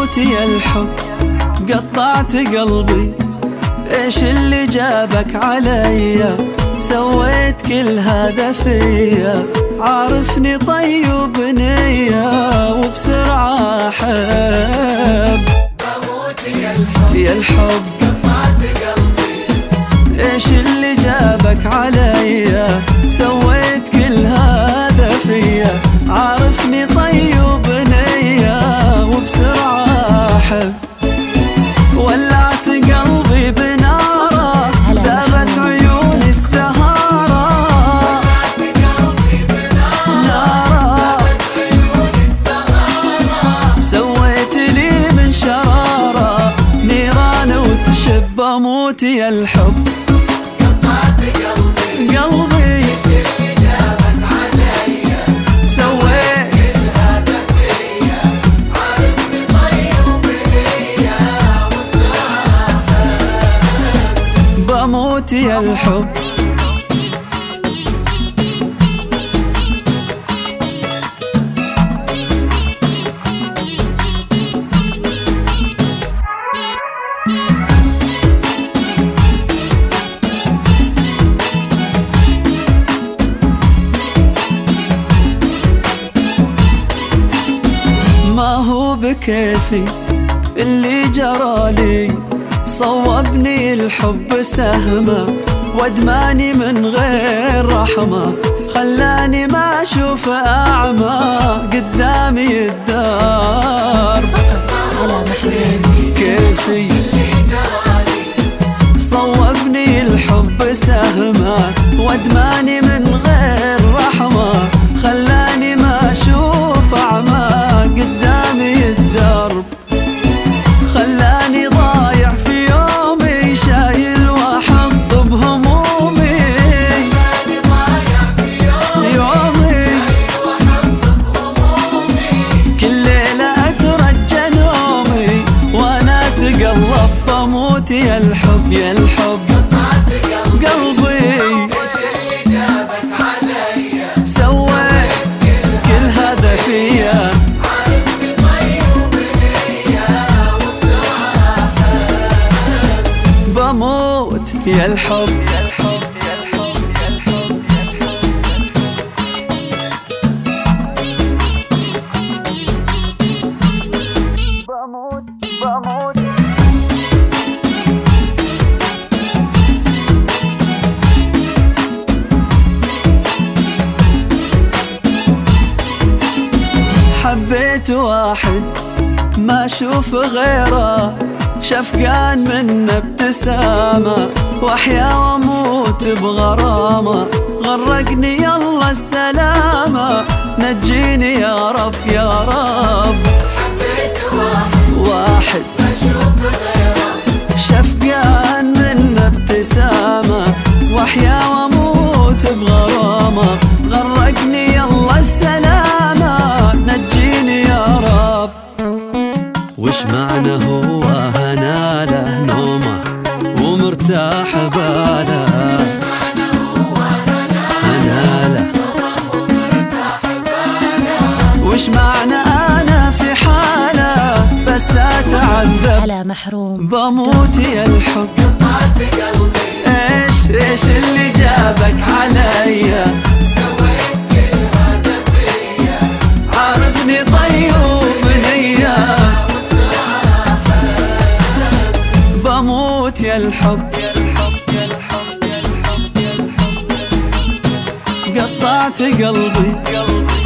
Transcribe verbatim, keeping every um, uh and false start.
بموت يا الحب قطعت قلبي، ايش اللي جابك عليا؟ سويت كل هذا فيا، عارفني طيب نية وبسرعة أحب. بموت يا الحب يا الحب قطعت قلبي، ايش اللي جابك عليا؟ سويت كل هذا فيا، عارفني طيب نية وبسرعة أحب. ولعت قلبي بناره، ذابت عيوني السهارة. ولعت قلبي بناره، ذابت عيوني السهارة. سويت لي من شرارة نيران وتشب. بموت يا الحب قطعت قلبي، قلبي ايش اللي جابك عليا؟ سويت كل هذا فيا، عارفني طيب نية وبسرعة أحب. بموت يا الحب. ما هو بكيفي اللي جرالي، صوبني الحب سهمه وادماني من غير رحمه، خلاني ما اشوف اعمى قدامي الدار. كيفي صوبني الحب سهمه وادماني من غير رحمه، خلاني ما اشوف اعمى قدامي الدرب، خلاني ضايع في يومي شايل واحط بهمومي. خلاني ضايع في يومي يومي شايل واحط بهمومي. كل ليلة اترجى نومي وانا اتقلب. بموت يا الحب يا الحب قطعت قلبي، قلبي ايش اللي جابك عليا؟ سويت كل هذا فيا، عارفني طيب نية وبسرعة أحب. بموت يا الحب يا الحب يا الحب يا الحب بموت بموت. حبيت واحد ما اشوف غيره، شفقان من ابتسامة واحيا واموت بغرامة، غرقني يلا السلامة، نجيني يا رب يا رب. حبيت واحد واحد ما اشوف غيره، شفقان من ابتسامة واحيا واموت بغرامة، غرقني يلا السلامة، نجيني يا رب. وش معنى هو هناله نومه ومرتاح باله؟ هناله وش معنى انا في حاله بس اتعذب على محروم. بموت يا الحب قطعت قلبي، ايش ايش اللي جابك عليا؟ سويت كل هذا فيا، عارفني طيب نية وبسرعة أحب. بموت يا الحب يا الحب يا الحب يا الحب يا الحب قطعت قلبي قلبي